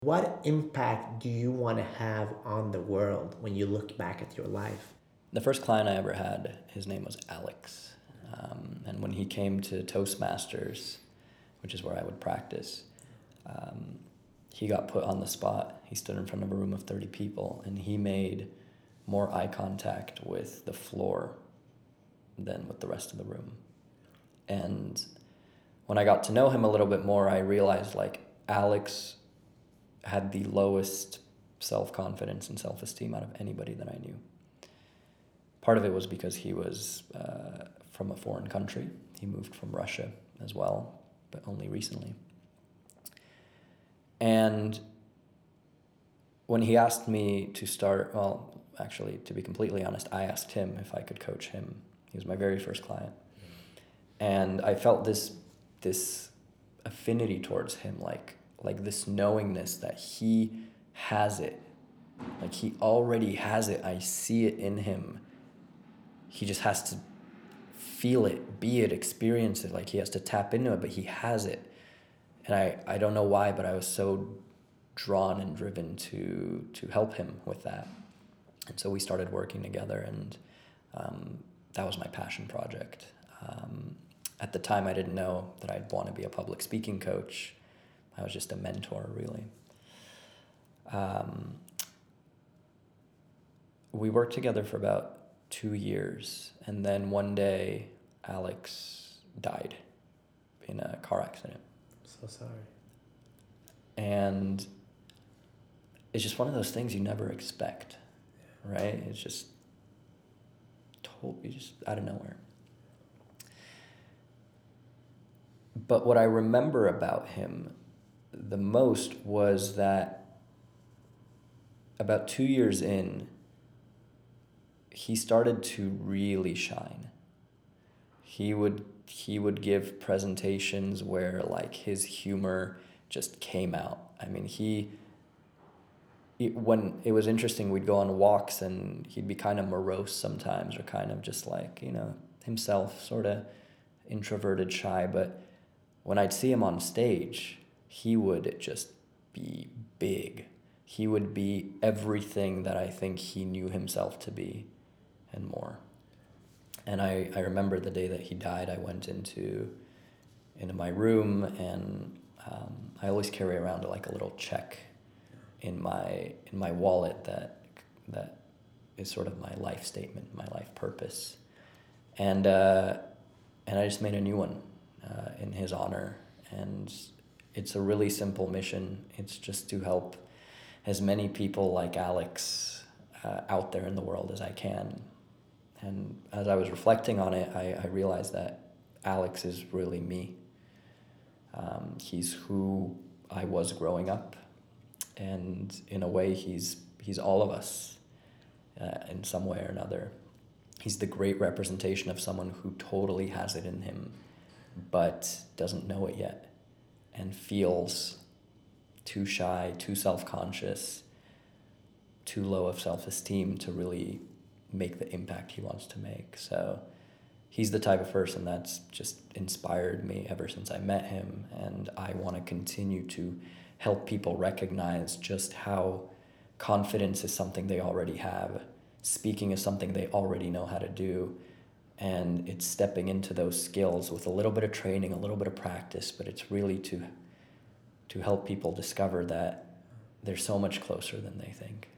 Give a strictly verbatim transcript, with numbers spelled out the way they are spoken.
What impact do you want to have on the world when you look back at your life? The first client I ever had, his name was Alex. Um, and when he came to Toastmasters, which is where I would practice, um, he got put on the spot. He stood in front of a room of thirty people, and he made more eye contact with the floor than with the rest of the room. And when I got to know him a little bit more, I realized like Alex had the lowest self-confidence and self-esteem out of anybody that I knew. Part of it was because he was uh, from a foreign country. He moved from Russia as well, but only recently. And when he asked me to start, well, actually, to be completely honest, I asked him if I could coach him. He was my very first client. And I felt this this affinity towards him, like like this knowingness that he has it. Like he already has it. I see it in him. He just has to feel it, be it, experience it. Like he has to tap into it, but he has it. And I, I don't know why, but I was so drawn and driven to to help him with that. And so we started working together, and um, that was my passion project. Um, at the time, I didn't know that I'd want to be a public speaking coach. I was just a mentor, really. Um, we worked together for about two years, and then one day, Alex died in a car accident. So sorry. And it's just one of those things you never expect, right? It's just totally just out of nowhere. But what I remember about him the most was that about two years in, he started to really shine. He would he would give presentations where like his humor just came out. I mean, he, it, when it was interesting, we'd go on walks and he'd be kind of morose sometimes, or kind of just like, you know, himself, sort of introverted, shy. But when I'd see him on stage, he would just be big. He would be everything that I think he knew himself to be and more. And I, I remember the day that he died, I went into into my room, and um, I always carry around like a little check in my in my wallet that that is sort of my life statement, my life purpose. And uh, and I just made a new one uh, in his honor. And it's a really simple mission. It's just to help as many people like Alex uh, out there in the world as I can. And as I was reflecting on it, I, I realized that Alex is really me. Um, he's who I was growing up. And in a way, he's he's all of us uh, in some way or another. He's the great representation of someone who totally has it in him, but doesn't know it yet, and feels too shy, too self-conscious, too low of self-esteem to really make the impact he wants to make. So he's the type of person that's just inspired me ever since I met him, and I want to continue to help people recognize just how confidence is something they already have, speaking is something they already know how to do, and it's stepping into those skills with a little bit of training, a little bit of practice, but it's really to to help people discover that they're so much closer than they think.